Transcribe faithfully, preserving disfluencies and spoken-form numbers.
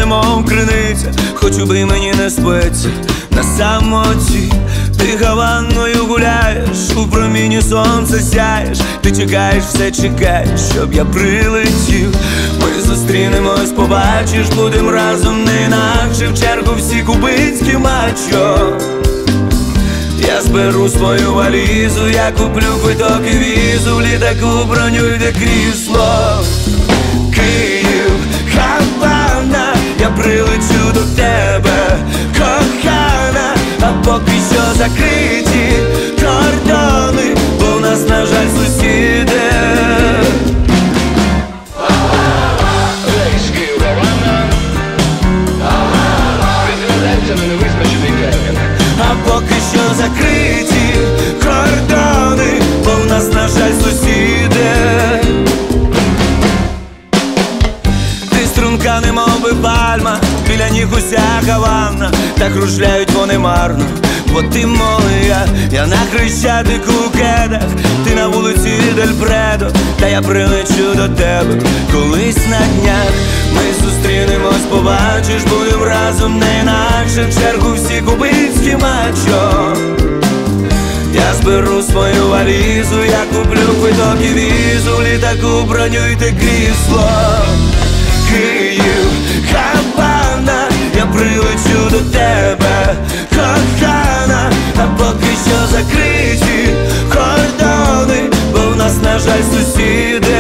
немов криниця, хоч би мені не спиться на самоті. Ти Гаванною гуляєш, у проміні сонця сяєш. Ти чекаєш, все чекаєш, щоб я прилетів. Ми зустрінемось, побачиш, будем разом не інакше. В чергу всі кубинські мачо. Я зберу свою валізу, я куплю квиток і візу. В літаку бронюйте крісло. Київ, Гавана, я прилечу до тебе, кохана. А поки що закриті кордони, бо в нас, на жаль, сусіди. А поки що закриті кордони, бо в нас, на жаль, сусіди. Ти струнка, немов би пальма, біля ніг уся Гавана. Та кружляють вони марно, бо ти моя. Я на Хрещатику у кедах, ти на вулиці Дель Предо. Та я прилечу до тебе колись на днях. Ми зустрінемось, побачиш, будем разом не інакше. В чергу всі кубинські мачо. Я зберу свою валізу, я куплю квиток і візу. В літаку бронюйте крісло. Київ, Гавана, я прилечу до тебе, кохана. А поки що закриті кордони, бо в нас, на жаль, сусіди.